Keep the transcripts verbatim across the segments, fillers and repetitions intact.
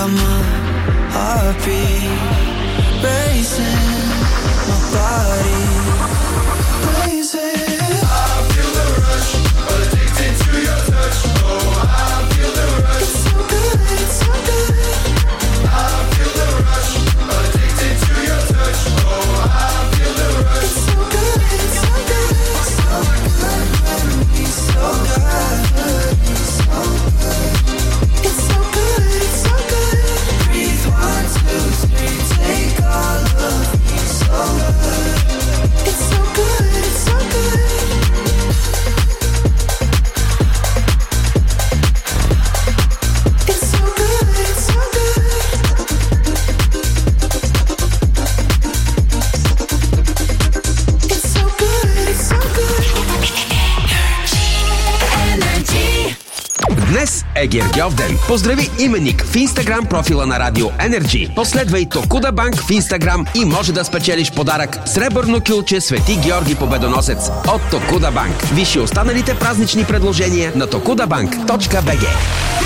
got my heartbeat racing, my body blazing. I feel the rush, addicted to your touch. Oh, I feel the rush. It's so good, it's so good. I feel the rush, addicted to your touch. Oh, I feel the rush. It's so good, it's so good. So good, it's so good, it's so good. It's so good, it's so good. Breathe one, two, three, take all of me. So good. It's so good, it's so good. It's so good, it's so good. It's so good, it's so good. Energy. Днес е Гергьов ден. Поздрави именник в Инстаграм профила на Радио Energy. Последвай Токуда Банк в Инстаграм и може да спечелиш подарък сребърно кюлче Свети Георги Победоносец от Токуда Банк. Вижи останалите празнични предложения на токудаbank точка би джи.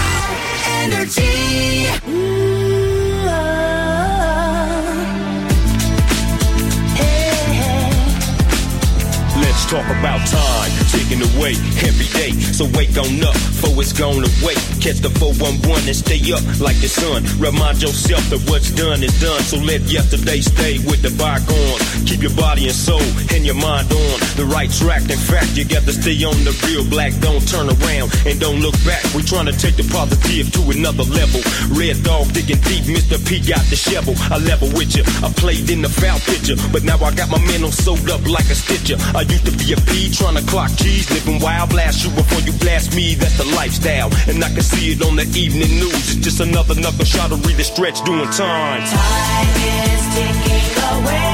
Let's talk about time, taking away every day. So wake on up, for it's gone away. Catch the four one one and stay up like the sun. Remind yourself that what's done is done. So let yesterday stay with the bygones. Keep your body and soul and your mind on the right track. In fact, you got to stay on the real black. Don't turn around and don't look back. We're trying to take the positive to another level. Red dog digging deep, Mister P got the shovel. I level with you. I played in the foul picture, but now I got my mental sewed up like a stitcher. I used to be a P, trying to clock G's, living wild. Blast you before you blast me, that's the lifestyle. And I can see it on the evening news. It's just another knuckle shot to read the stretch doing time. Time is ticking away.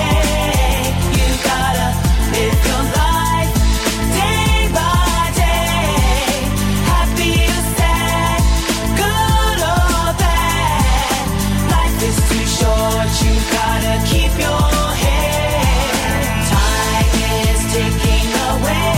You gotta live your life day by day. Happy or sad, good or bad. Life is too short, you gotta keep your head. Time is ticking away.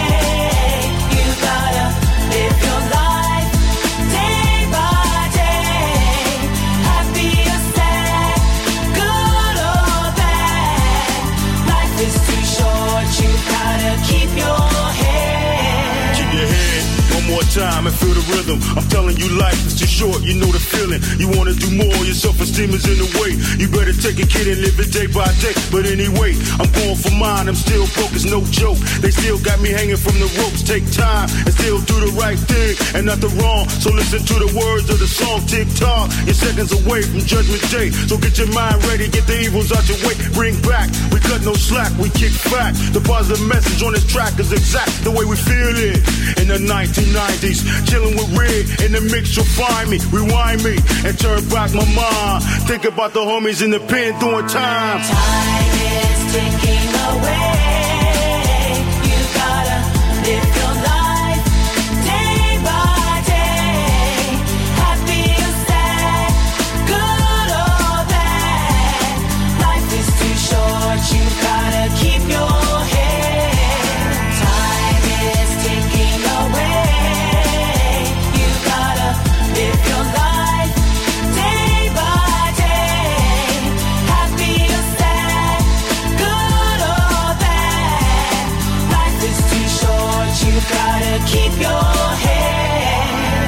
You gotta live your life day by day. Happy or sad, good or bad. Life is too short, you gotta keep your head. Keep your head one more time and feel the rhythm. I'm telling you, life is too short, you know the feeling. You wanna do more, your self-esteem is in the way. You better take a kid and live it day by day. But anyway, I'm going for mine, I'm still broke, it's no joke. They still got me hanging from the ropes. Take time and still do the right thing and nothing wrong. So listen to the words of the song, tick tock. You're seconds away from Judgment Day. So get your mind ready, get the evils out your way. Bring back, we cut no slack, we kick back. The positive message on this track is exact the way we feel it. In the nineteen nineties, chilling with Red, in the mix you'll find me. Rewind me and turn back my mind. Think about the homies in the pen doing time. Time is ticking away. You gotta live your life day by day. Happy or sad, good or bad. Life is too short, you gotta keep your head. Time is ticking away. You gotta live your life day by day. Happy or sad, good or bad. Life is too short, you gotta keep your head.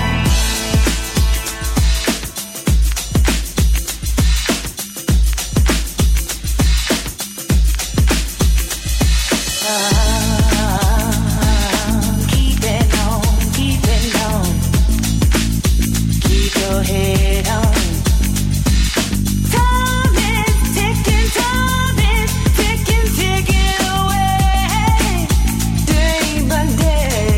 Keep it on, keep it on. Keep your head on. Time is ticking, time is ticking, ticking away. Day by day.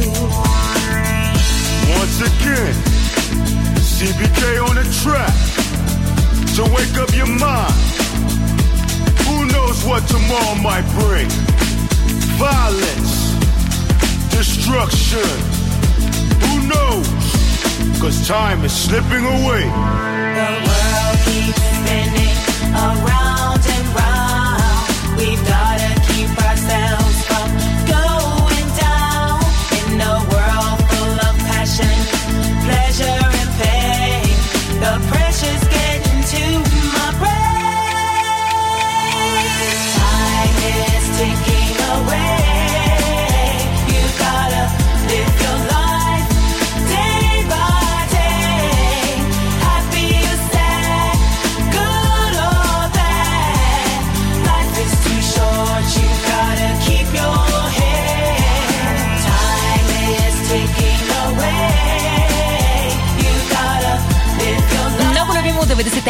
Once again, C B K on the track. So wake up your mind. Who knows what tomorrow might bring? Violence, destruction. Who knows? Cause time is slipping away. The world keeps spinning around and round. We've gotta keep ourselves from going down. In a world full of passion, pleasure and pain, the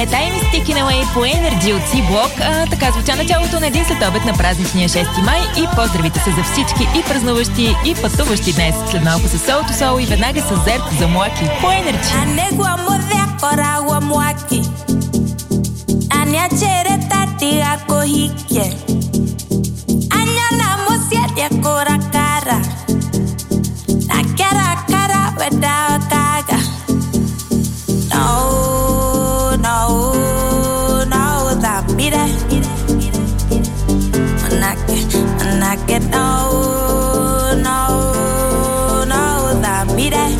Time is Ticking Away по Energy от C-Block. А, така звуча началото на един следобед на празничния шести май и поздравите са за всички и празнуващи, и пътуващи днес. След малко с Soul to Soul и веднага с Зерт за Млаки по Energy. No, no, no, that be that. When I get, when I get, no, no, no, that be that.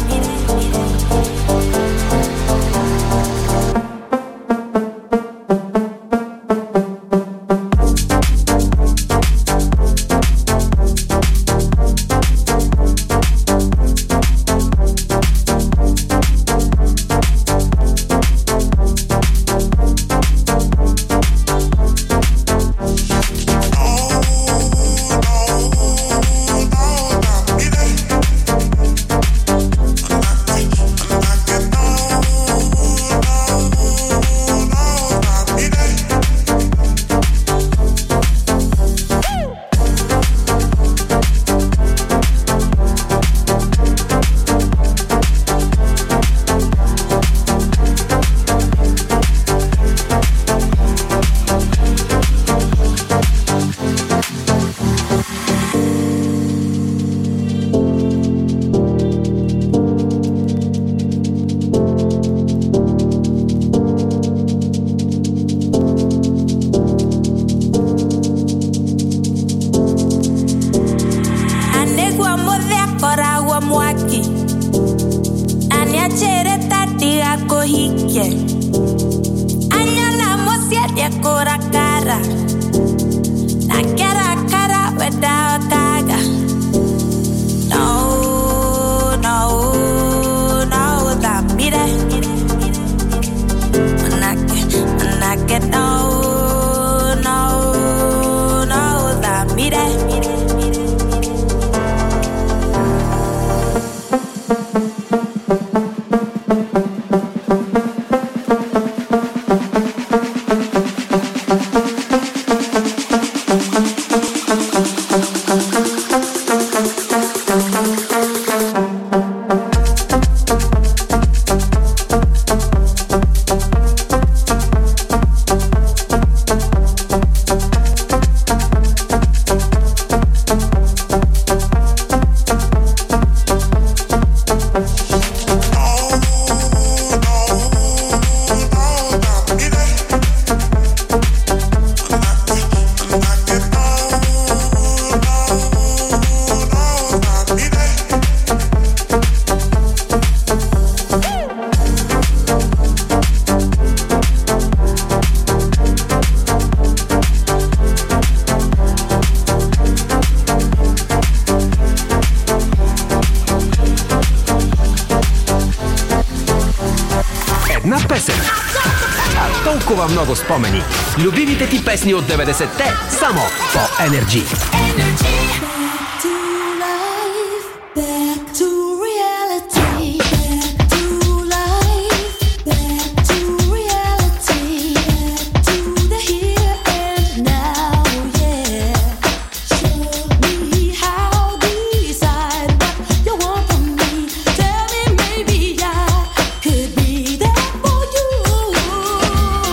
Толкова много спомени. Любимите ти песни от деветдесетте само по Energy.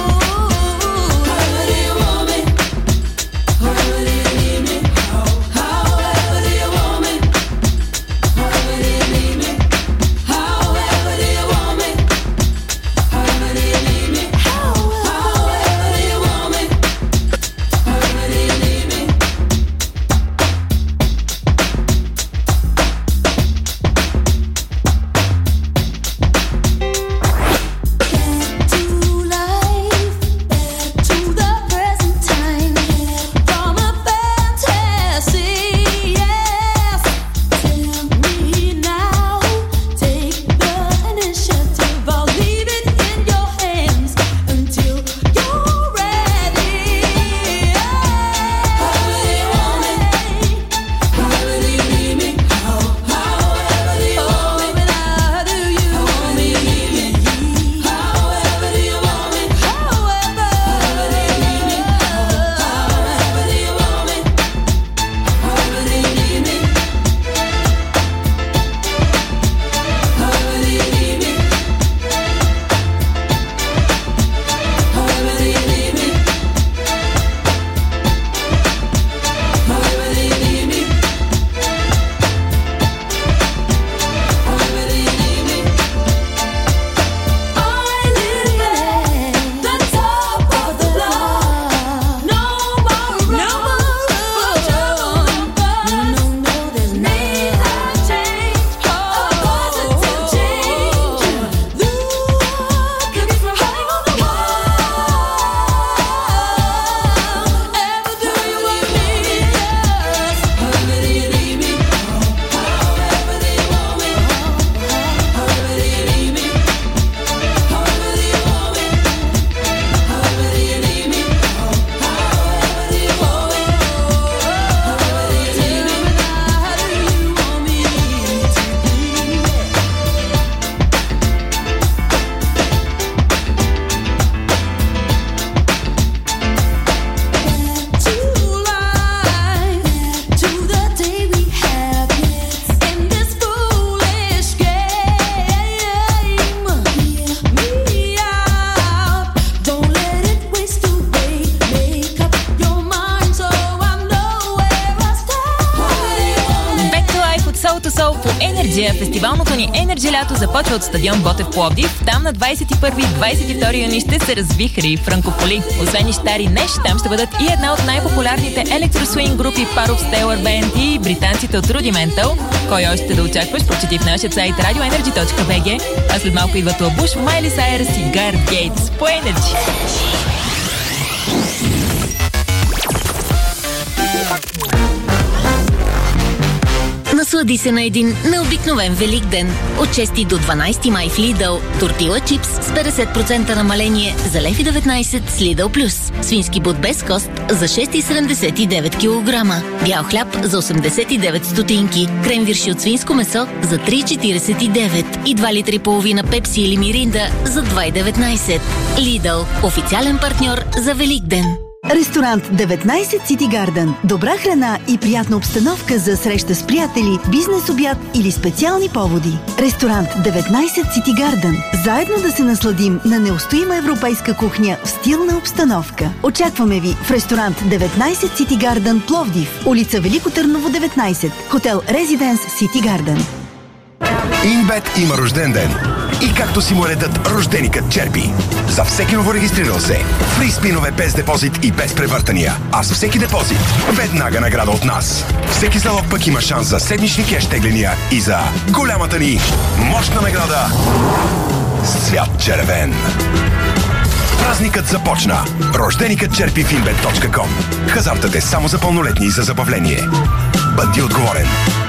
Oh, Сауто Сол по Енерджия. Фестивалното ни Енерджи лято започва от стадион Ботев Пловдив. Там на двадесет и първи и двадесет и втори юни ще се развихри Франкополи. Освен Ищари Неш, там ще бъдат и една от най-популярните електросуинг групи Parov Stellar Band и британците от Rudimental. Кой още да очакваш, прочети в нашия сайт радио енерджи точка би джи. А след малко идва Тлабуш, Майли Сайръс и Гарет Гейтс по Енерджи. Наслади се на един необикновен Велик ден. От шести до дванадесети май в Lidl. Тортила чипс с петдесет процента намаление за лев и деветнадесет с Lidl Plus. Свински бут без кост за шест и седемдесет и девет килограма. Бял хляб за осемдесет и девет стотинки. Крем вирши от свинско месо за три и четиридесет и девет. И два литра и половина пепси или миринда за два и деветнадесет. Lidl. Официален партньор за Велик ден. Ресторант деветнадесет City Garden. Добра храна и приятна обстановка за среща с приятели, бизнес обяд или специални поводи. Ресторант деветнадесет City Garden. Заедно да се насладим на неустоима европейска кухня в стилна обстановка. Очакваме ви в ресторант деветнадесет City Garden Пловдив, улица Велико Търново деветнадесет, хотел Резиденс City Garden. Инбет има рожден ден. И както си му редът, рожденикът черпи. За всеки новорегистрирал се, фри спинове без депозит и без превъртания. А с всеки депозит, веднага награда от нас. Всеки залог пък има шанс за седмични кеш тегления и за голямата ни мощна награда Свят червен. Празникът започна. Рожденикът черпи в инбет точка ком. Хазартът е само за пълнолетни и за забавление. Бъди отговорен.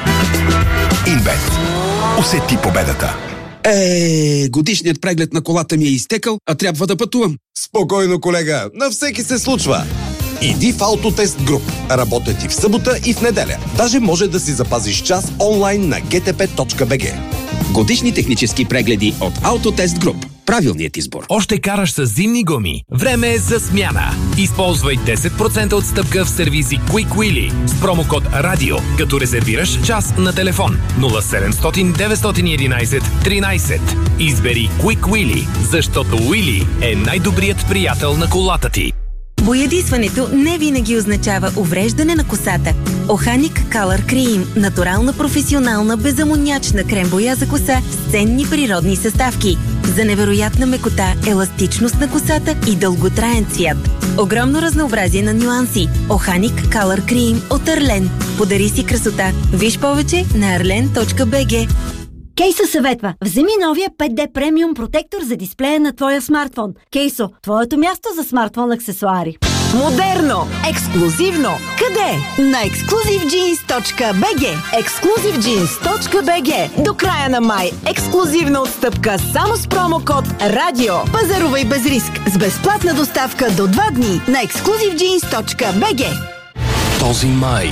Инбет. Усети победата. Е, годишният преглед на колата ми е изтекал, а трябва да пътувам. Спокойно, колега, на всеки се случва. Иди в Autotest Group. Работят и в събота, и в неделя. Даже може да си запазиш час онлайн на джи ти пи точка би джи. Годишни технически прегледи от Autotest Group. Правилният избор. Още караш с зимни гуми. Време е за смяна. Използвай десет процента отстъпка в сервизи Quick Wheelie с промокод RADIO, като резервираш час на телефон нула седемстотин деветстотин и единадесет тринадесет. Избери Quick Wheelie, защото Wheelie е най-добрият приятел на колата ти. Боядисването не винаги означава увреждане на косата. Оханик Color Cream – натурална, професионална, безамонячна крем-боя за коса с ценни природни съставки. За невероятна мекота, еластичност на косата и дълготраен цвят. Огромно разнообразие на нюанси. Оханик Color Cream от Арлен. Подари си красота. Виж повече на арлен точка би джи. Кейсо съветва. Вземи новия пет Ди премиум протектор за дисплея на твоя смартфон. Кейсо, твоето място за смартфон аксесуари. Модерно, ексклузивно. Къде? На ексклузив джинс точка би джи. ексклузив джинс точка би джи. До края на май. Ексклузивна отстъпка само с промокод RADIO. Пазарувай без риск с безплатна доставка до два дни на ексклузив джинс точка би джи. Този май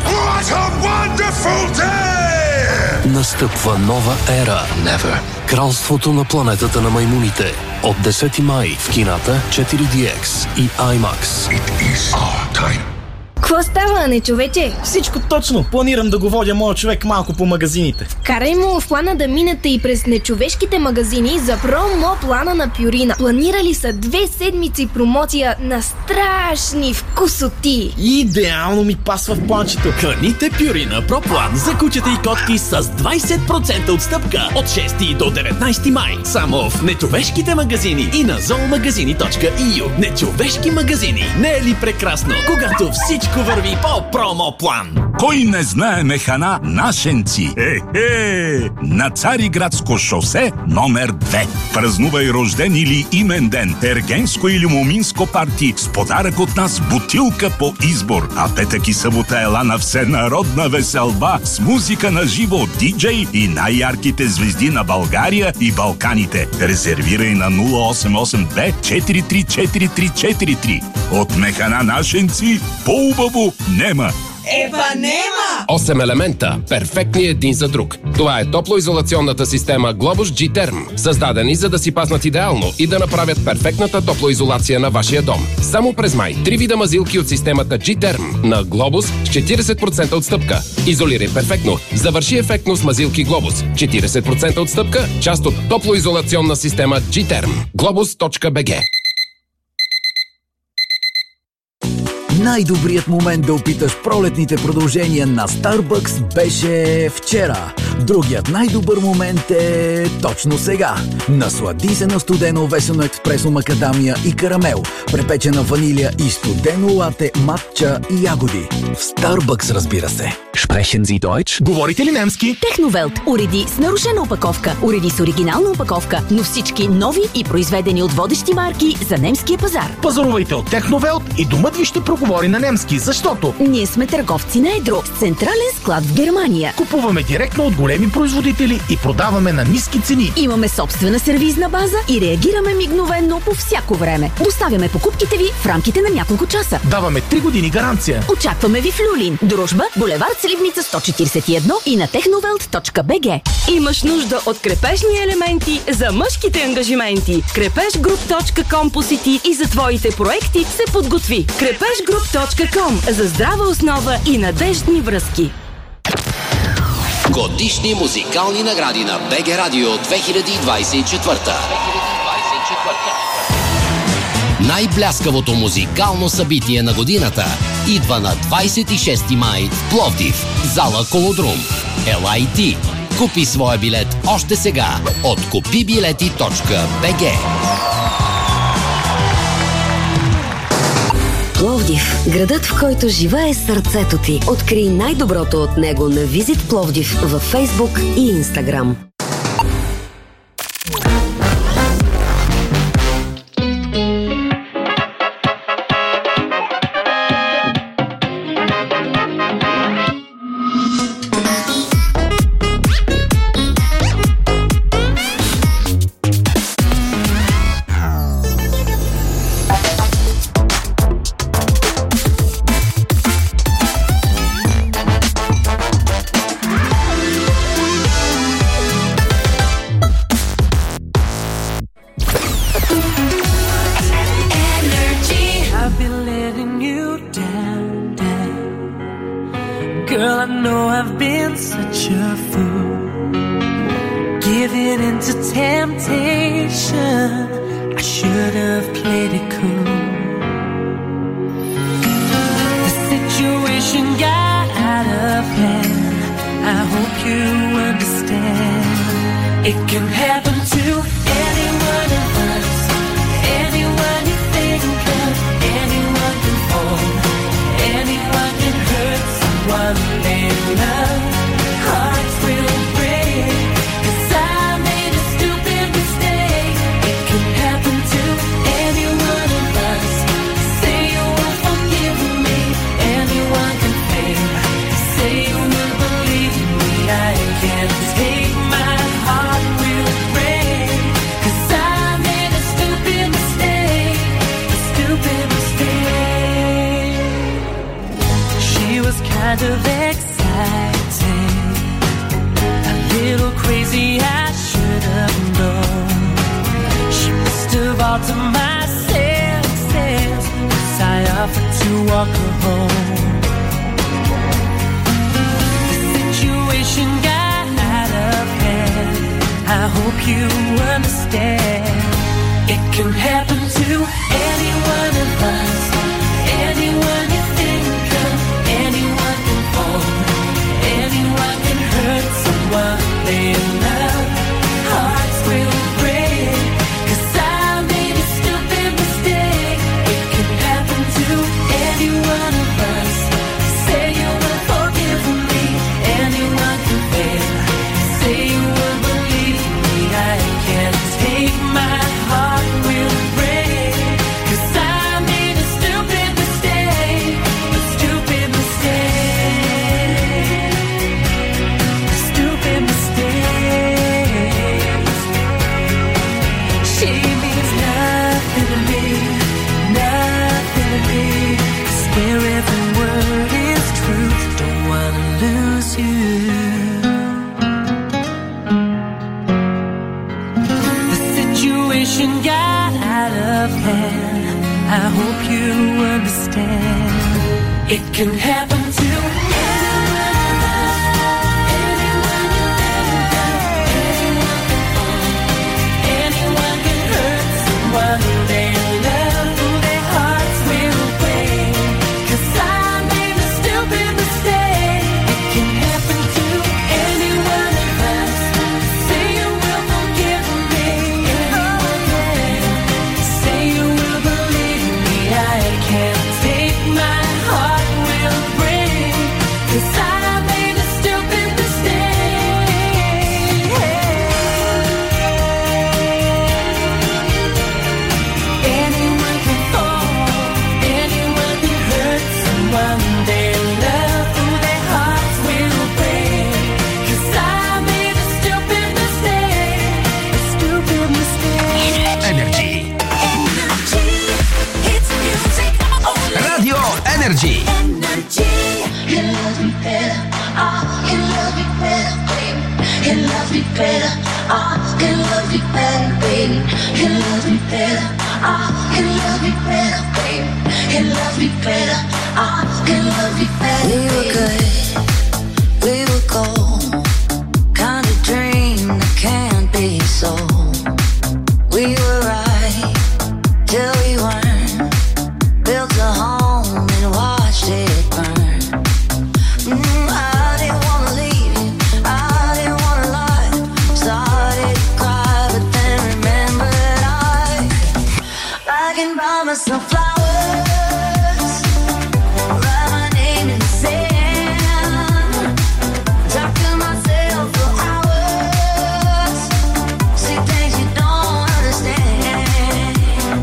настъпва нова ера. Never. Кралството на планетата на маймуните. От десети май в кината четири ди екс и IMAX. It is our time. Какво става, не човече? Всичко точно. Планирам да го водя моя човек малко по магазините. Карай му в плана да минете и през нечовешките магазини за промо плана на Пюрина. Планирали са две седмици промоция на страшни вкусоти. Идеално ми пасва в планчето. Храните Пюрина проплан за кучета и котки с двадесет процента отстъпка от шести до деветнадесети май. Само в нечовешките магазини и на зоомагазини точка и ю. Нечовешки магазини. Не е ли прекрасно, когато всичко върви по промо план? Кой не знае механа Нашенци? Е-е! На Цариградско шосе номер две. Празнувай рожден или имен ден, ергенско или моминско парти с подарък от нас бутилка по избор. А петък и събота ела на всенародна веселба с музика на живо, диджей и най-ярките звезди на България и Балканите. Резервирай на нула осем осем две четири три четири три четири три. От механа Нашенци по-убаво нема. Епанема! осем елемента, перфектни един за друг. Това е топлоизолационната система Globus G-Term, създадени за да си паснат идеално и да направят перфектната топлоизолация на вашия дом. Само през май три вида мазилки от системата G-Term на Globus с четиридесет процента отстъпка. Изолирай перфектно. Завърши ефектно с мазилки Globus. четиридесет процента отстъпка, част от топлоизолационна система G-Term. globus точка би джи. Най-добрият момент да опиташ пролетните продължения на Starbucks беше вчера. Другият най-добър момент е точно сега. Наслади се на студено весено експресо макадамия и карамел, препечена ванилия и студено лате, матча и ягоди. В Старбъкс, разбира се. Sprechen Sie Deutsch? Говорите ли немски? Техновелт. Уреди с нарушена опаковка, уреди с оригинална опаковка, но всички нови и произведени от водещи марки за немския пазар. Пазарувайте от Техновелт и домът ви ще проговори на немски, защото ние сме търговци на едро с централен склад в Германия. Купуваме директно от големи производители и продаваме на ниски цени. Имаме собствена сервизна база и реагираме мигновенно по всяко време. Доставяме покупките ви в рамките на няколко часа. Даваме три години гаранция. Очакваме ви в Люлин, Дружба, булевард Сливница сто четиридесет и едно и на техновелт точка би джи. Имаш нужда от крепежни елементи за мъжките ангажименти. крепеж груп точка ком посети и за твоите проекти се подготви. крепеж груп точка ком за здрава основа и надеждни връзки. Годишни музикални награди на БГ Радио две хиляди двадесет и четвърта. Най-бляскавото музикално събитие на годината идва на двадесет и шести май в Пловдив, зала Колодрум. Ела и ти! Купи своя билет още сега от купи билети точка би джи. Пловдив, градът, в който живее сърцето ти. Открий най-доброто от него на Визит Пловдив във Фейсбук и Инстаграм. can love me better. I can love me better, baby. Can love me better. I can love me better, baby. Can love me better. I can love me better. We were good, we were gold. Kind of dream that can't be sold. We were right till we weren't. Built a home and watched it burn. Mm, I didn't wanna leave you, I didn't wanna lie. Started to cry, but then remembered I I can buy myself flowers, write my name in the sand, talk to myself for hours, see things you don't understand.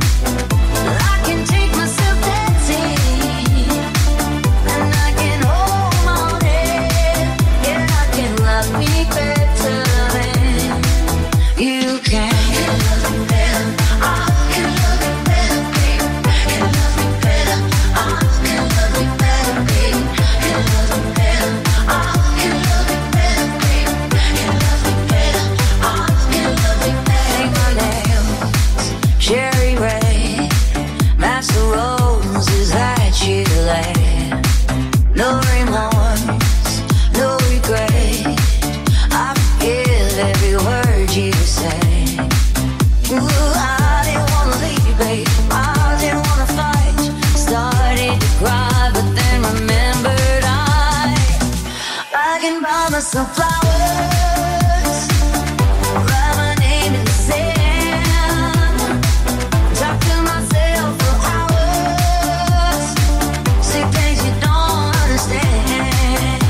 I can take myself dancing, and I can hold my own head. Yeah, I can love me better than you can. Can love me better. I can love me better, baby. Can love me better. I can love me better, baby. Can love me better. I can love me better, baby. Can love me better. I can love me better. Paint my nails cherry red, match the roses that you laid. No remorse, no regret. I forgive every word you say. Ooh, I didn't wanna leave you, babe. I didn't wanna fight. Started to cry, but then remembered I I can buy myself flowers, write my name in the sand, talk to myself for hours, see things you don't understand.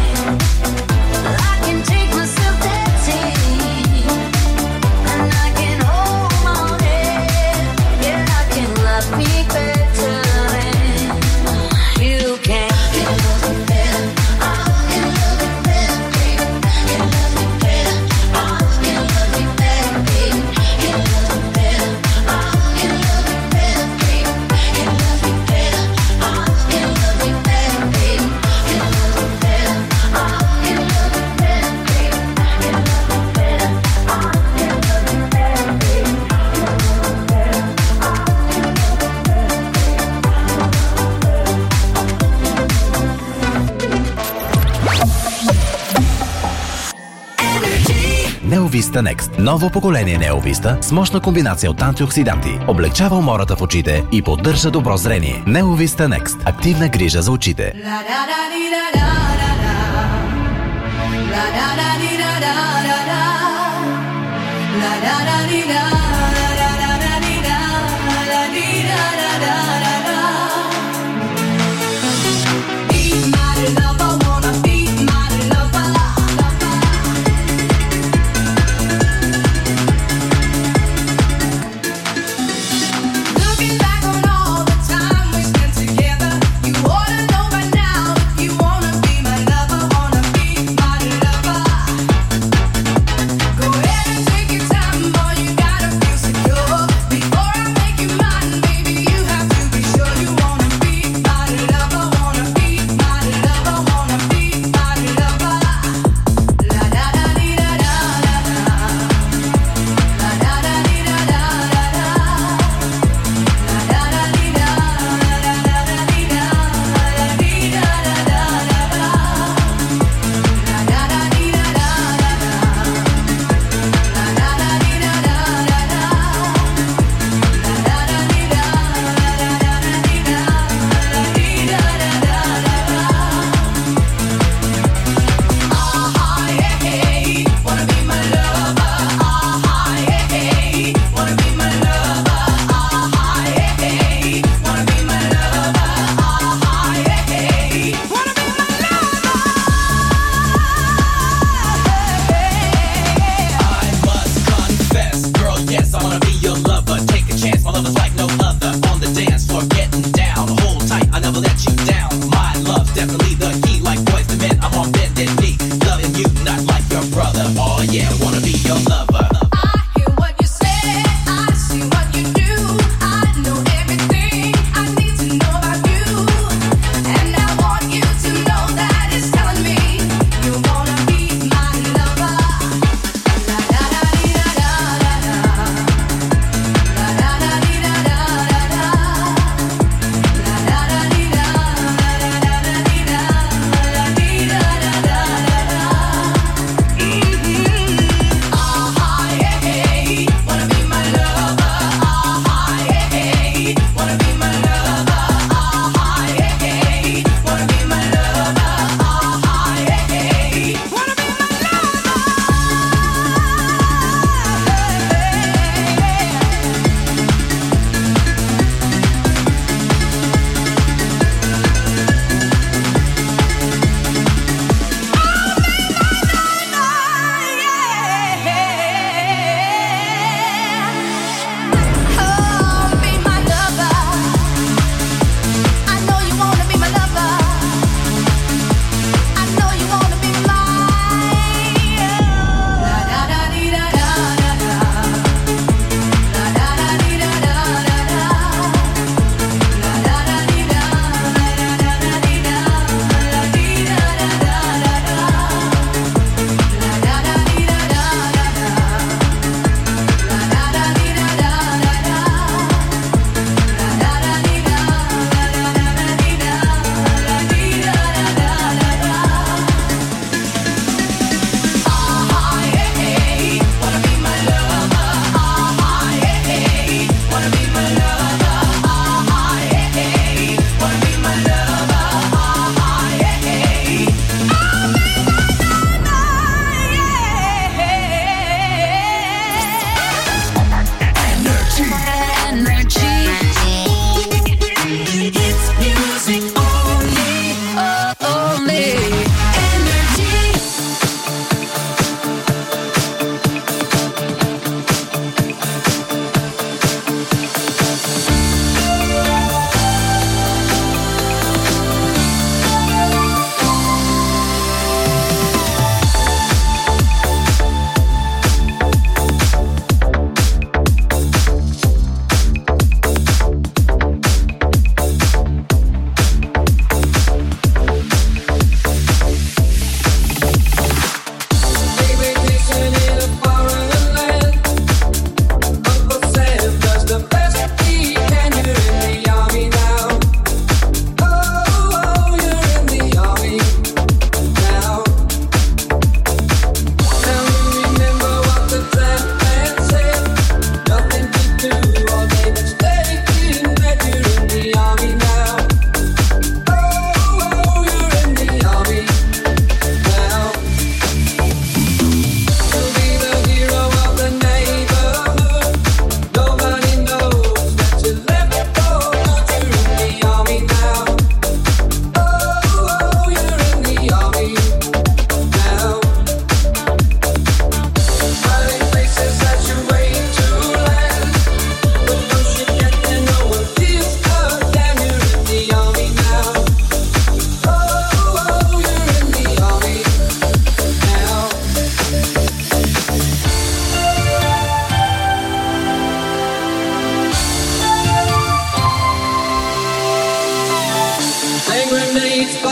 I can take myself dancing, and I can hold my own head. Yeah, I can love me better than you can. Can love me better. I can love me better, baby. Can love me better. I can love me better, baby. Can love me better. I can love me better, baby. Can love me better. I can love me better, baby. Can love me better. I can love me better, baby. Can love me better. I can love me better, baby. Неовиста Next. Ново поколение Неовиста с мощна комбинация от антиоксиданти. Облегчава умората в очите и поддържа добро зрение. Неовиста Next. Активна грижа за очите. Looking back on all the time we spent together, you ought to know by now if you wanna be my lover, wanna be my lover. Go ahead and take your time, boy, you gotta feel secure. Before I make you mine, baby, you have to be sure you wanna be my lover, wanna be my lover, wanna be my lover. La da da dee da da da da. La da da dee da da da da.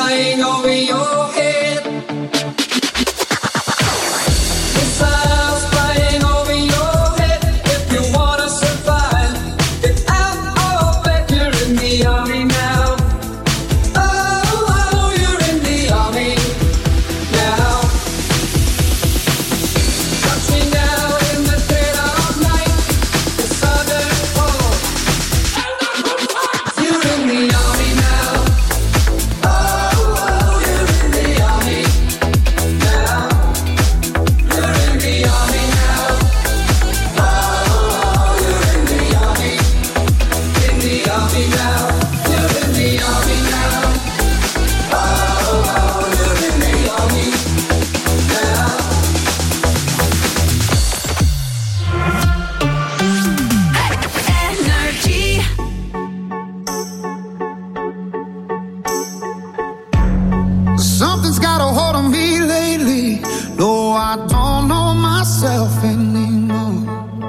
flying over your head. Missiles flying over your head. If you wanna survive, get out of bed. You're in the army now. Oh, oh, you're in the army now. Touch me now in the dead of night. The southern pole. You're in the army now. Oh, oh, you're in the army now. You're in the army now. Oh, oh, you're in the army. In the army now. You're in the army now. Oh, oh, you're in the army now. Energy. Something's got a hold on me lately. No, I don't know myself anymore.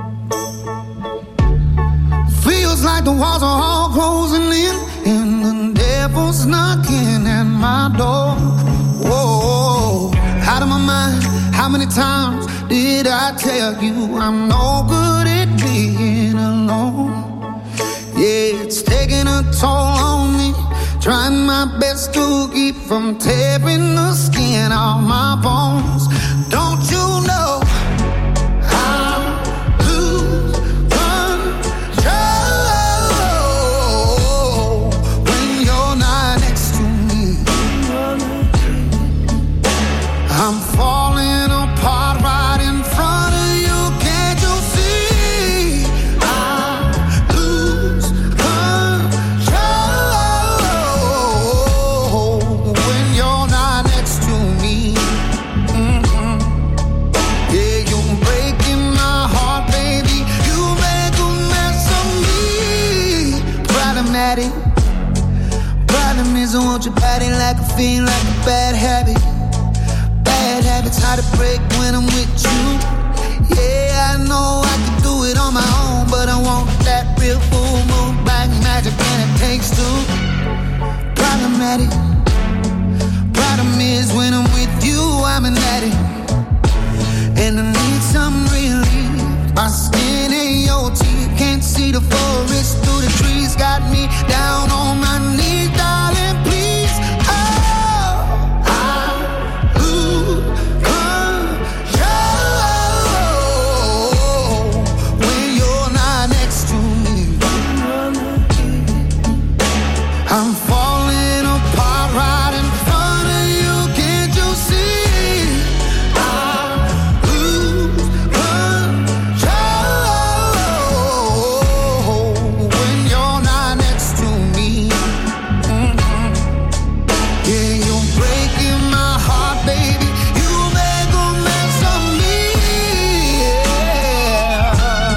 Feels like the walls are all closing in, and the devil's knocking at my door. Whoa, out of my mind. How many times did I tell you I'm no good at being alone? Yeah, it's taking a toll on me. Trying my best to keep from tearing the skin off my bones. Don't you know I lose control when you're not next to me? I'm falling apart right in front of you. Can't you see? I lose control when you're not next to me. Mhm. Yeah, you're breaking my heart, baby. You make a mess of me. Problematic. Problem is I want your body like a fiend, like a bad habit. Bad habits hard to break when I'm with you. Yeah, I know I can do it on my own, but I want that real full moon black magic, and it takes two. Problematic. Problem is when I'm with you, I'm an addict, and I need some relief. My skin ain't your teeth, can't see the forest through the trees. Got me down on my knees, darling, please. Oh, I lose control when you're not next to me. I'm falling apart right in front of you. Can't you see? I lose control when you're not next to me. Mhm. Yeah, you're breaking my heart, baby. You make a mess of me. Yeah.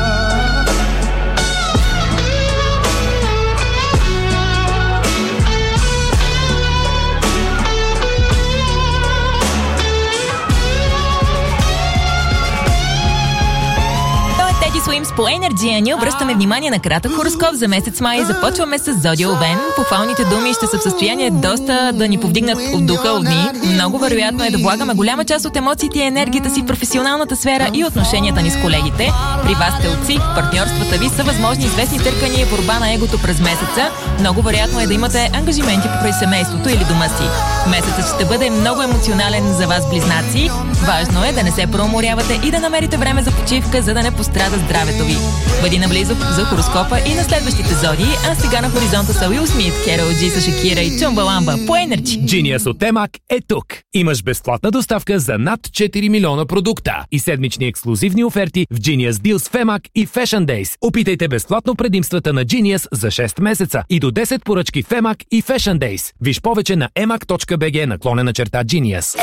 Той е Теди Суимс по Energy, а ние обръщаме внимание на кратък хороскоп за месец май. Започваме с Зодия Овен. Похвалните думи ще са в състояние доста да ни повдигнат от духа от дни. Много вероятно е да влагаме голяма част от емоциите и енергията си в професионалната сфера и отношенията ни с колегите. При вас, телци, партньорствата ви са възможни известни търкания и борба на егото през месеца. Много вероятно е да имате ангажименти покрай семейството или дома си. Месецът ще бъде много емоционален за вас, близнаци. Важно е да не се преуморявате и да намерите време за почивка, за да не пострада здравето ви. Бъди наблизо за хороскопа и на следващите зодии, а сега на хоризонта са Уил Смит, Керол Джи с Шакира и Чумбаламба по Energy. Genius от Емак е тук. Имаш безплатна доставка за над четири милиона продукта и седмични ексклузивни оферти в Genius Deals в Емак и Fashion Days. Опитайте безплатно предимствата на Genius за шест месеца и до десет поръчки в Емак и Fashion Days. Виж повече на емак точка би джи наклонена черта Genius.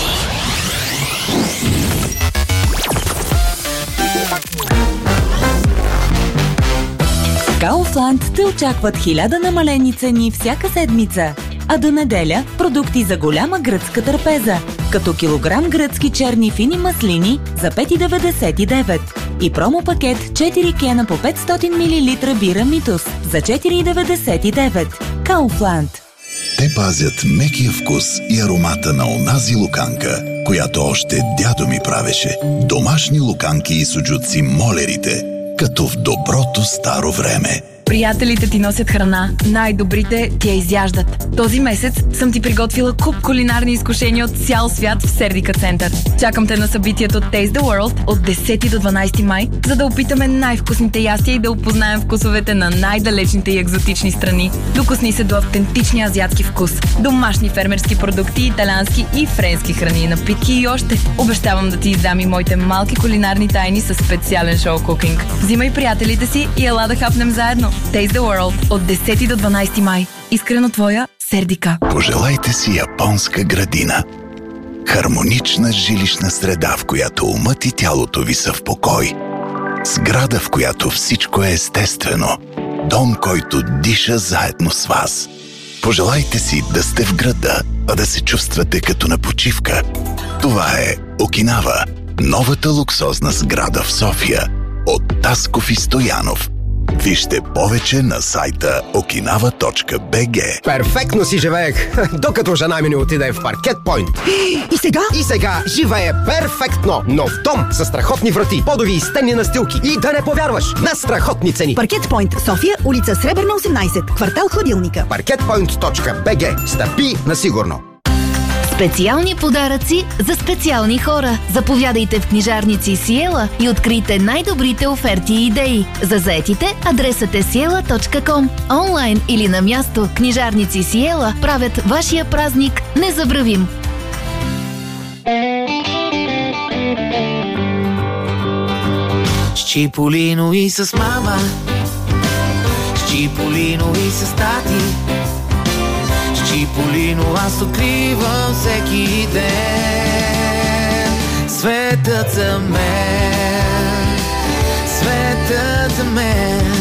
Kaufland те очакват хиляда намалени цени всяка седмица. А до неделя продукти за голяма гръцка трапеза, като килограм гръцки черни фини маслини за пет деветдесет и девет и промо пакет четири кена по петстотин милилитра бира Митус за четири деветдесет и девет. Kaufland. Те пазят мекия вкус и аромата на онази луканка, която още дядо ми правеше. Домашни луканки и суджуци молерите, като в доброто старо време. Приятелите ти носят храна, най-добрите ти я изяждат. Този месец съм ти приготвила куп кулинарни изкушения от цял свят в Сердика център. Чакам те на събитието Taste the World от десети до дванайсети май, за да опитаме най-вкусните ястия и да опознаем вкусовете на най-далечните и екзотични страни. Докосни се до автентичния азиатски вкус, домашни фермерски продукти, италиански и френски храни, напитки и още. Обещавам да ти издам и моите малки кулинарни тайни със специален шоу-кукинг. Взимай приятелите си и ела да хапнем заедно. Taste the World от десети до дванайсети май. Искрено твоя Сердика. Пожелайте си японска градина. Хармонична жилищна среда, в която умът и тялото ви са в покой. Сграда, в която всичко е естествено. Дом, който диша заедно с вас. Пожелайте си да сте в града, а да се чувствате като на почивка. Това е Окинава, новата луксозна сграда в София. От Тасков и Стоянов. Вижте повече на сайта окинава точка би джи. Перфектно си живеех, докато жена ми не отиде в Паркет Пойнт. И сега? И сега живее перфектно, но в дом с страхотни врати, подови и стенни настилки. И да не повярваш, на страхотни цени. Паркет Пойнт, София, улица Сребърна осемнайсет, квартал Хладилника. паркет пойнт точка би джи. Стъпи на сигурно. Специални подаръци за специални хора. Заповядайте в книжарници Сиела и открийте най-добрите оферти и идеи. За заетите адресът е сиела точка ком. Онлайн или на място, книжарници Сиела правят вашия празник незабравим. С Чиполино и с мама, с Чиполино и с тати, с Чиполино аз откривам всеки ден. Светът за мен, светът за мен.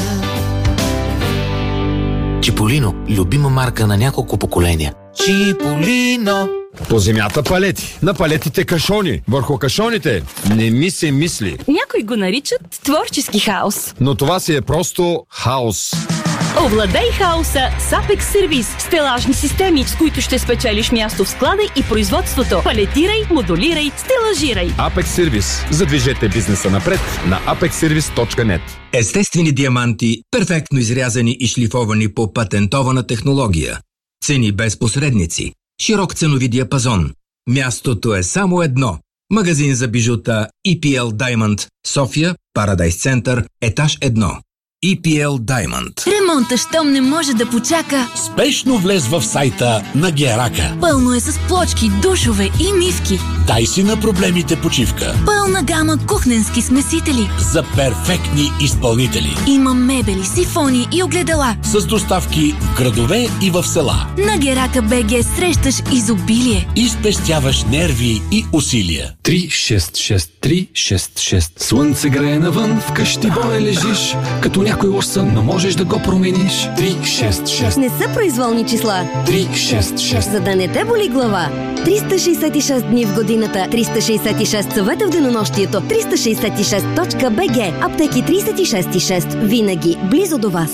Чиполино, любима марка на няколко поколения. Чиполино. По земята палети, на палетите кашони, върху кашоните не ми се мисли. Някои го наричат творчески хаос. Но това си е просто хаос. Овладей хаоса с Apex Service. Стелажни системи, с които ще спечелиш място в склада и производството. Палетирай, модулирай, стелажирай. Apex Service. Задвижете бизнеса напред на апекс сервис точка нет. Естествени диаманти, перфектно изрязани и шлифовани по патентована технология. Цени без посредници. Широк ценови диапазон. Мястото е само едно. Магазин за бижута и пи ел Diamond, София, Парадайс център, етаж едно. и пи ел Diamond. Ремонта щом не може да почака. Спешно влез в сайта на Герака. Пълно е с плочки, душове и мивки. Дай си на проблемите почивка. Пълна гама кухненски смесители. За перфектни изпълнители. Има мебели, сифони и огледала. С доставки в градове и в села. На Герака БГ срещаш изобилие. И спестяваш нерви и усилия. три шест шест три шест шест. Слънце грее навън, вкъщи боле лежиш. Като някой лош сън, но можеш да го промениш. три шест шест. Не са произволни числа. три шест шест. За да не те боли глава. триста шейсет и шест дни в годината. триста шейсет и шест съвета в денонощието. триста шейсет и шест точка би джи. Аптеки трийсет и шест и шест. Винаги близо до вас.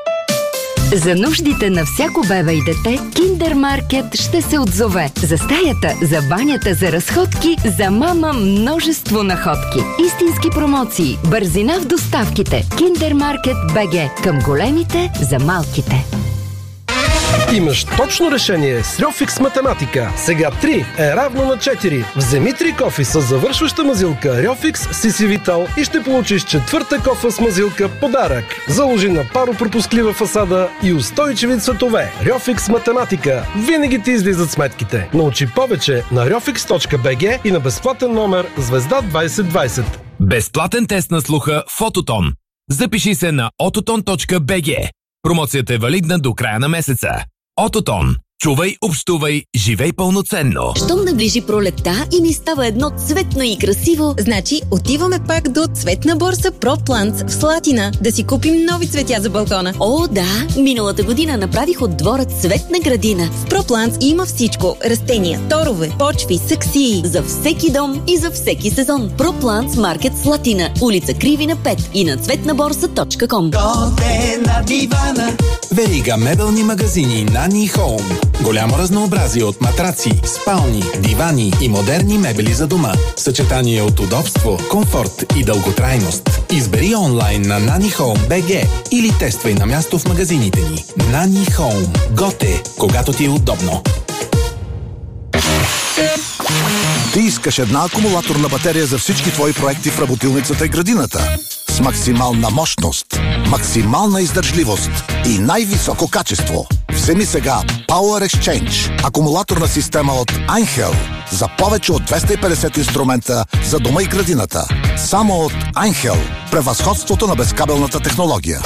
За нуждите на всяко бебе и дете, Kinder Market ще се отзове. За стаята, за банята, за разходки, за мама множество находки. Истински промоции, бързина в доставките. Kinder Market би джи. Към големите, за малките. Имаш точно решение с Рьофикс математика. Сега три е равно на четири. Вземи три кофи с завършваща мазилка Рьофикс си си Витал и ще получиш четвърта кофа с мазилка подарък. Заложи на паропропусклива фасада и устойчиви цветове. Рьофикс математика. Винаги ти излизат сметките. Научи повече на рьофикс точка би джи и на безплатен номер звезда двайсет двайсет. Безплатен тест на слуха Фототон. Запиши се на ототон точка би джи. Промоцията е валидна до края на месеца. Ототон. Чувай, общувай, живей пълноценно. Щом наближи пролетта и ни става едно цветно и красиво, значи отиваме пак до цветна борса ProPlants в Слатина да си купим нови цветя за балкона. О, да! Миналата година направих от двора цветна градина. В ProPlants има всичко. Растения, торове, почви, саксии. За всеки дом и за всеки сезон. ProPlants Market Слатина. Улица Кривина пет и на цветна борса точка ком. Верига мебелни магазини Nani Home. Голямо разнообразие от матраци, спални, дивани и модерни мебели за дома. Съчетание от удобство, комфорт и дълготрайност. Избери онлайн на Nani Home би джи или тествай на място в магазините ни. Nani Home. Готе, когато ти е удобно. Ти искаш една акумулаторна батерия за всички твои проекти в работилницата и градината. С максимална мощност, максимална издържливост и най-високо качество. Вземи сега Power Exchange, акумулаторна система от Einhell за повече от двеста и петдесет инструмента за дома и градината. Само от Einhell. Превъзходството на безкабелната технология.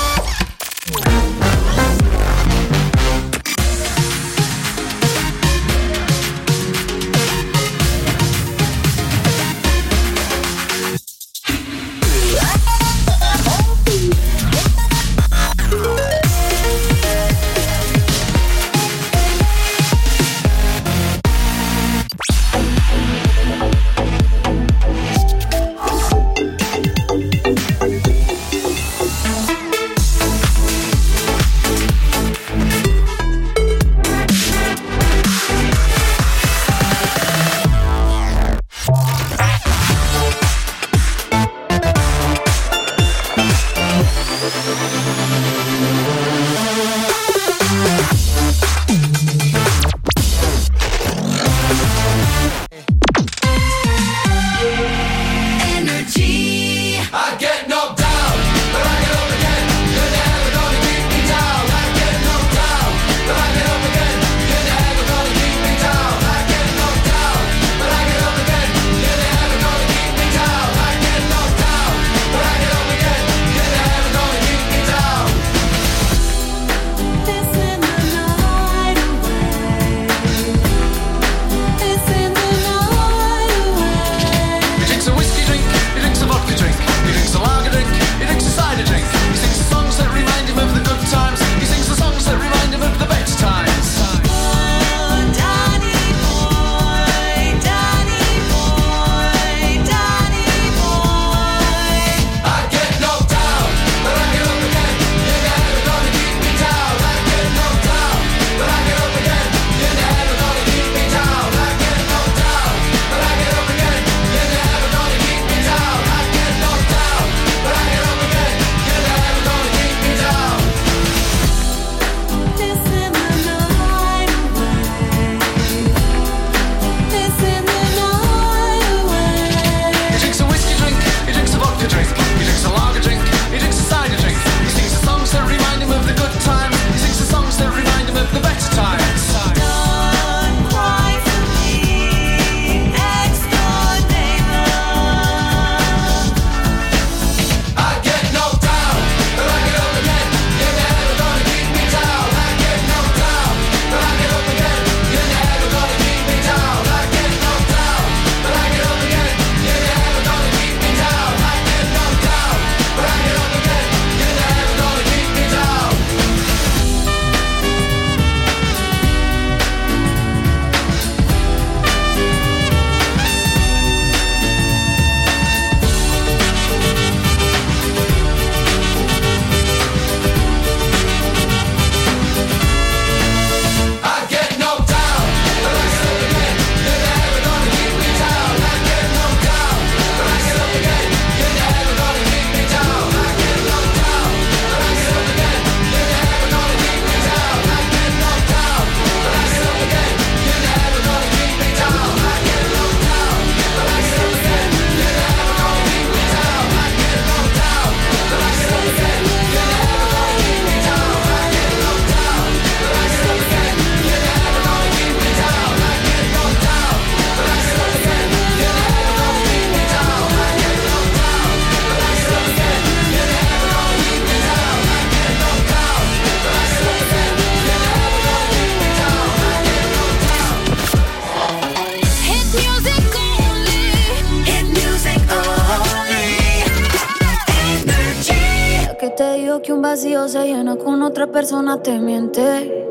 Que un vacío se llena con otra persona te miente.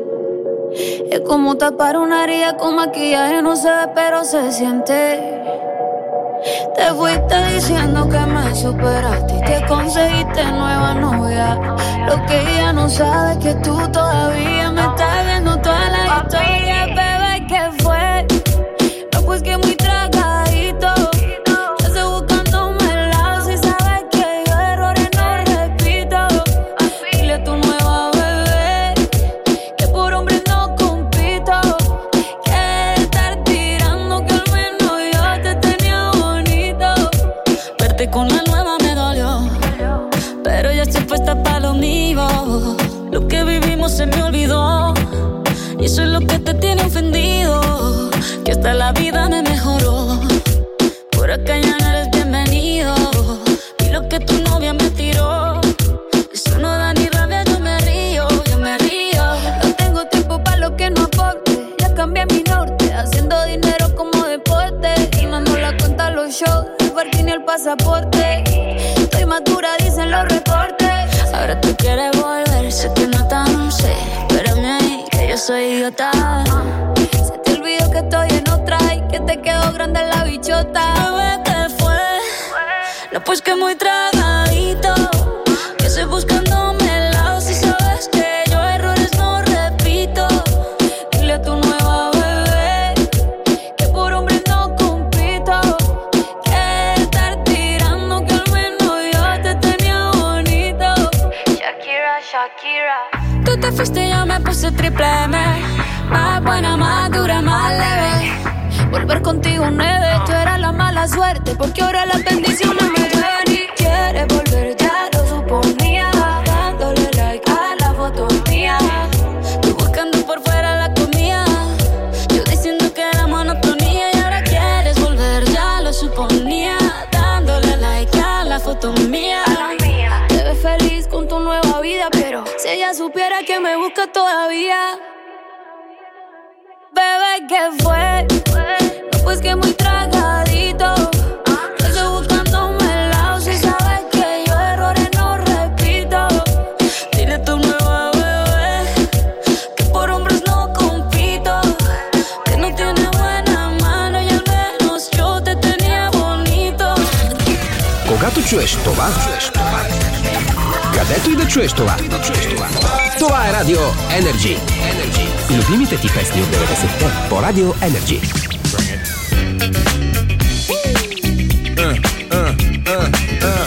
Es como tapar una herida con maquillaje, no se ve pero se siente. Te fuiste diciendo que me superaste y que conseguiste nueva novia. Lo que ella no sabe es que tú todavía me estás viendo toda la historia. una nueva me dolió, pero ya estoy puesta para lo mío. Lo que vivimos se me olvidó, y eso es lo que te tiene ofendido, que hasta la vida me mejoró. Por acá ya no eres bienvenido, y lo que tu novia me tiró, eso no da ni rabia, yo me río, yo me río. No tengo tiempo para lo que no aporte, ya cambié mi norte, haciendo dinero como deporte, y mando la cuenta a los shows, el parking y el pasaporte. Estoy madura, dicen los reportes. Ahora tú quieres volver, sé que no tan sé, espérame ahí, que yo soy idiota. Se te olvidó que estoy en otra y que te quedó grande la bichota. Bebé, ¿qué fue? No, pues que muy tragadito, que estoy buscándome el lado. Si sabes que yo errores no repito, dile a tu nueva bebé que por hombre no compito, que estar tirando que al menos yo te tenía bonito. Shakira, Shakira. Tú te fuiste y yo me puse triple M, más buena, más dura, más leve. Volver contigo nueve, tú eras la mala suerte, porque ahora las bendiciones me llueven. Y quieres volver, ya lo suponía, dándole like a la foto mía. Tú buscando por fuera la comida, yo diciendo que era monotonía. Y ahora quieres volver, ya lo suponía, dándole like a la foto mía. Te ves feliz con tu nueva vida, pero si ella supiera que me busca todavía. Bebé, ¿qué fue? No, pues que muy tragadito, que estoy buscándome el lado. Si sabes que yo errores no repito, dile a tu nueva bebé que por hombres no compito, que no tiene buena mano y al menos yo te tenía bonito. Когато чуеш това, където и да чуеш това, това е Радио Energy. Любимите ти песни от деветдесетте по Радио Energy. Uh, uh, uh, uh.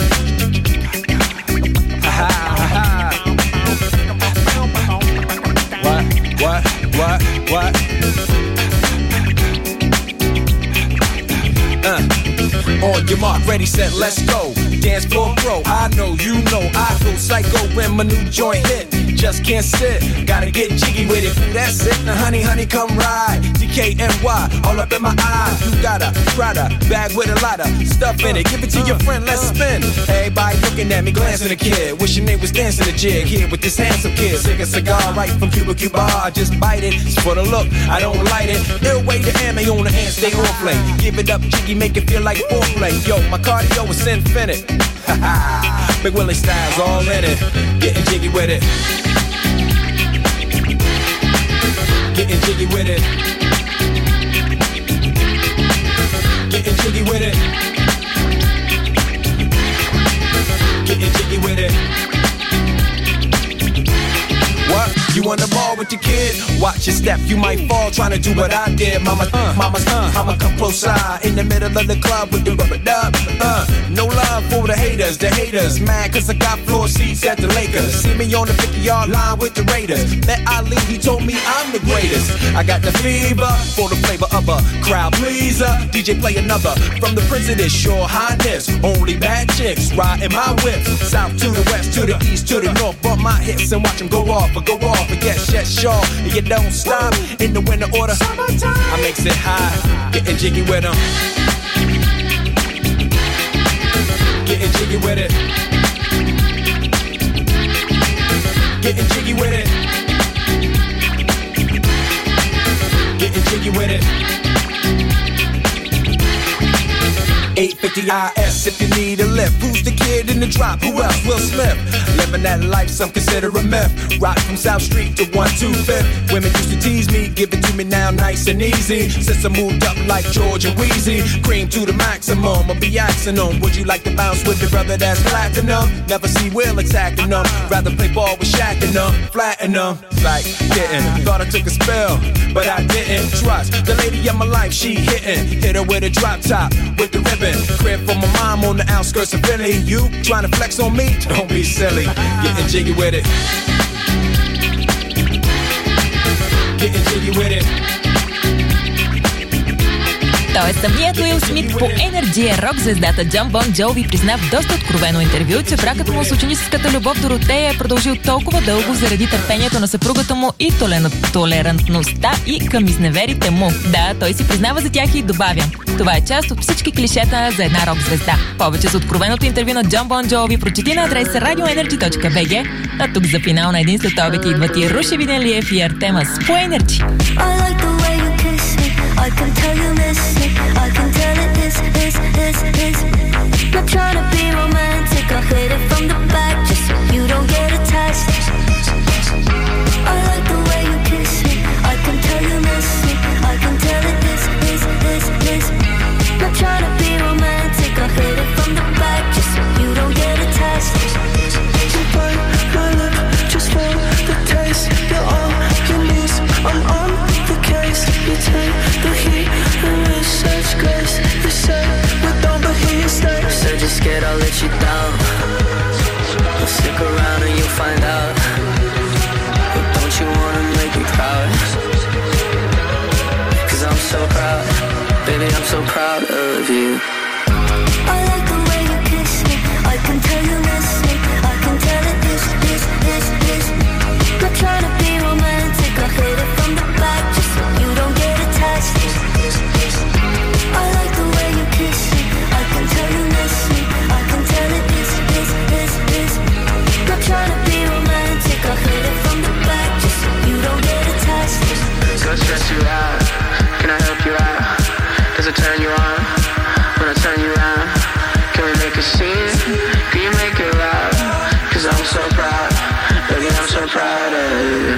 What, what, what, what? Uh. On your mark, ready, set, let's go. Dance floor pro, I know, you know, I go psycho when my new joint hit. Just can't sit, gotta get jiggy with it. That's it, now honey, honey, come ride. D K N Y, all up in my eye. You got a Prada bag with a lot of stuff in it. Give it to your friend, let's spin. Everybody looking at me, glancing a kid. Wishing they was dancing a jig here with this handsome kid. Sick a cigar right from Cuba Cuba. I just bite it, it's for the look, I don't light it. Ill way to ammo on the hand, stay on play. Give it up, jiggy, make it feel like foreplay. Yo, my cardio is infinite. Big Willie style's all in it. Getting jiggy with it. Getting jiggy with it. Getting jiggy with it. Getting jiggy with it. What? You on the ball with your kid? Watch your step, you might fall trying to do what I did. Mama, uh, mama, uh, I'ma come close side in the middle of the club with the rubber dub. Uh, no love for the haters, the haters mad cause I got floor seats at the Lakers. See me on the fifty-yard line with the Raiders. Met Ali, he told me I'm the greatest. I got the fever for the flavor of a crowd pleaser. D J play another from the Prince of this Your Highness. Only bad chicks riding my whip. South to the west, to the east, to the north. Bump my hips and watch them go off or go off. Forget shit, sure, and you don't stop in the winter order. I makes it high, getting jiggy with them. Getting jiggy with it. Getting jiggy with it. Getting jiggy with it. eight fifty I S if you need a lift. Who's the kid in the drop? Who else? Will Smith. Living that life, some consider a myth. Rock from South Street to one two fifth. Women used to tease me, give it to me now nice and easy. Since I moved up like George and Wheezy, cream to the maximum, I'll be axing them. Would you like to bounce with the brother that's platinum? Never see Will attacking them. Rather play ball with Shaq and them, flatten them. Like getting, thought I took a spell, but I didn't. Trust the lady of my life, she hitting. Hit her with a drop top, with the ribbon. Crib for my mom on the outskirts of Philly. You trying to flex on me? Don't be silly. Getting jiggy with it. Getting jiggy with it. Той е самият Уил Смит по Energy. Рок звездата Джон Бон Джови призна в доста откровено интервю, че бракът му с ученическата любов Доротея е продължил толкова дълго заради търпението на съпругата му и толерантността и към изневерите му. Да, той си признава за тях и добавя: това е част от всички клишета за една рок звезда. Повече за откровеното интервю на Джон Бон Джови прочети на адреса радио енерджи точка би джи. А тук за финал на един след обед идват и Руше Виденлиев и Артемас по Energy. I can tell you miss it, I can tell it is, is, is, is. Not trying to be romantic, I'll hit it from the back just so you don't get attached. I like the way you kiss it, I can tell you miss it, I can tell it is, is, is, is. Not trying to be romantic, I'll hit it from the back just so you don't get attached. You bite my lip just for the taste, you're on your knees, I'm on the case. You take the heat and with such grace. You say we don't, but he stays. Said you're scared I'll let you down. Well, stick around and you'll find out. But don't you wanna make me proud? Cause I'm so proud, baby, I'm so proud of you. I like the way you kiss me, I can tell you miss me, I can tell it is, is, is, is. Not trying to be romantic, I'll hit it from the back just so you don't get attached. I like the way you kiss me, I can tell you miss me, I can tell it is, is, is, is. Not trying to be romantic, I'll hit it from the back just so you don't get attached. Go stress you out, can I help you out? Does it turn you on when I turn you around? Can we make a scene? Can you make it loud? Cause I'm so proud, baby, I'm so proud of you.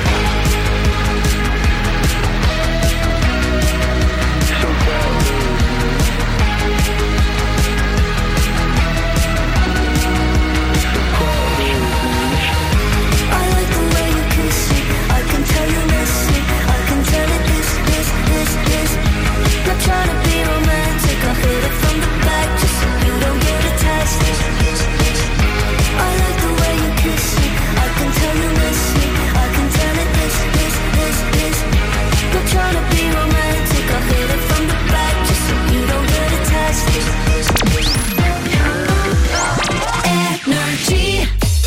Trying to be romantic, I'll hit it from the back just so you don't get attached. I like the way you kiss me, I can tell you miss me, I can tell it is, is, is, is. Not trying to be romantic, I'll hit it from the back just so you don't get attached. Energy.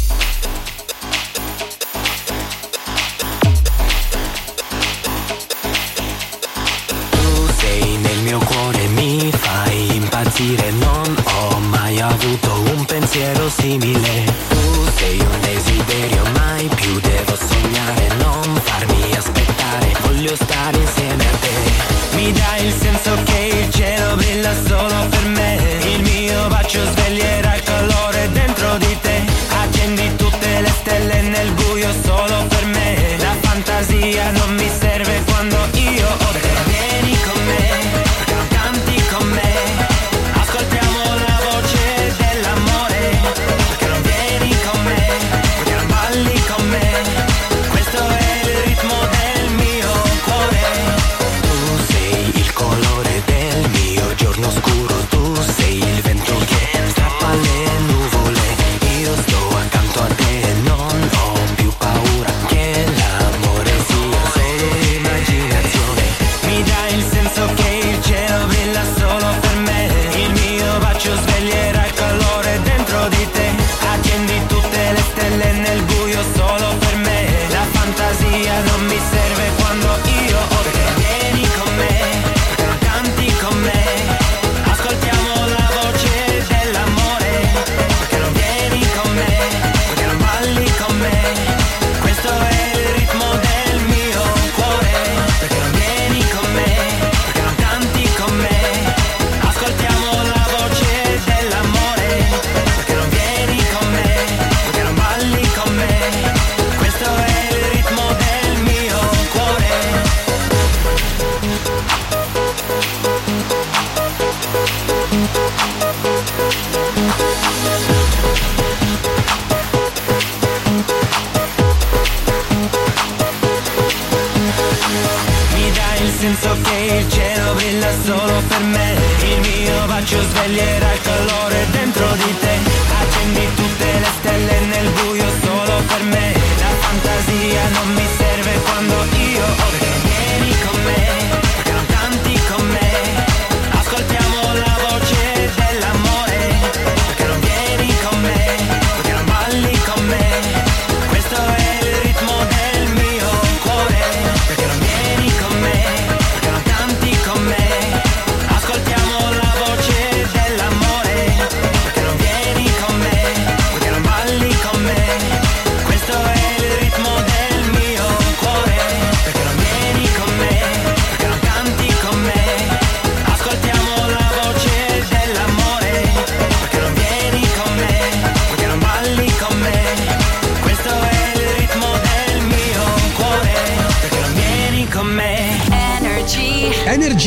Non ho mai avuto un pensiero simile. Tu sei un desiderio, mai più devo sognare. Non farmi aspettare, voglio stare insieme a te. Mi dai il senso che il cielo brilla solo per me. Il mio bacio sveglierà il calore dentro di te. Accendi tutte le stelle nel buio solo per me. La fantasia non mi serve quando io ho te. Vieni con me, canti con me. Ascoltiamo la voce dell'amore, perché non vieni con me, perché non balli con me. Questo è il ritmo del mio cuore. Tu sei il colore del mio giorno scuro. Tu sei il vento che strappa le nuvole. Io sto accanto a te e non ho più paura che l'amore sia solo immaginazione. Mi dai il senso che il cielo brilla solo per me. Il mio bacio sveglierà il calore dentro di te. Accendi tutte le stelle nel buio solo per me. La fantasia non mi serve quando io ho te. Vieni con me, perché non canti con me. Ascoltiamo la voce dell'amore, perché non vieni con me, perché non balli con me. Questo è il ritmo del mio cuore, perché non vieni con me, perché non canti con me. Ascoltiamo la voce dell'amore, perché non vieni con me, perché non balli con me. Questo è il ritmo del mio cuore.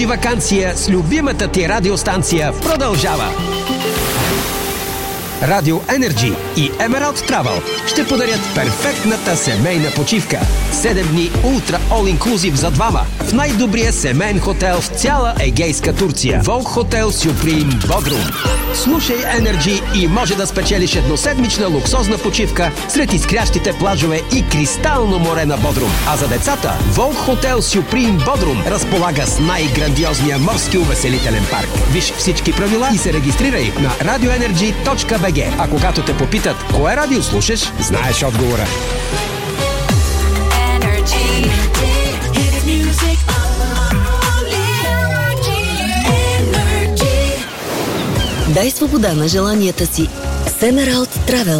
и ваканция с любимата ти радиостанция продължава. Радио Energy и Emerald Travel ще подарят перфектната семейна почивка. седем дни ултра all-inclusive за двама в най-добрия семейен хотел в цяла Егейска Турция. Волк Хотел Supreme Бодрум. Слушай Energy и може да спечелиш едноседмична луксозна почивка сред изкрящите плажове и кристално море на Бодрум. А за децата Волк Хотел Supreme Бодрум разполага с най-грандиозния морски увеселителен парк. Виж всички правила и се регистрирай на радио енерджи точка би джи. А когато те попитат кое радио слушаш, знаеш отговора. Дай свобода на желанията си. с Emerald Travel.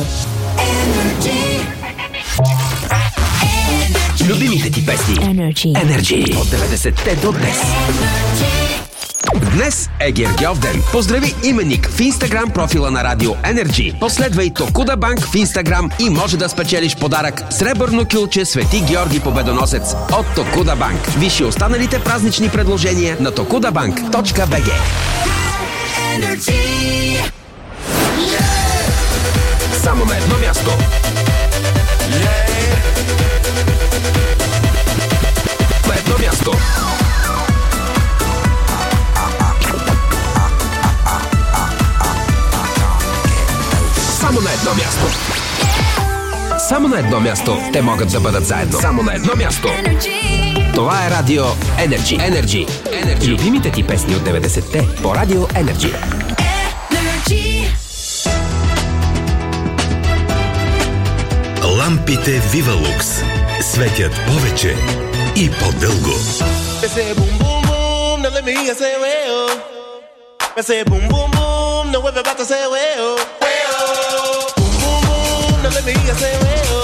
Любимите ти песни. Energy. Energy. От деветдесетте до днес. Днес е Гергьов ден. Поздрави именник в Инстаграм профила на Радио Energy. Последвай Токуда Банк в Инстаграм и може да спечелиш подарък сребърно кюлче Свети Георги Победоносец от Токуда Банк. Виж и останалите празнични предложения на токудаbank точка би джи. Само на едно място. На едно място. Само на едно място. Само на едно място те могат да бъдат заедно. Само на едно място. Това е Радио Energy. Energy. Energy. Любимите ти песни от деветдесетте по Радио Energy. Лампите Vivalux светят повече и по-дълго. Let me hear you say, well,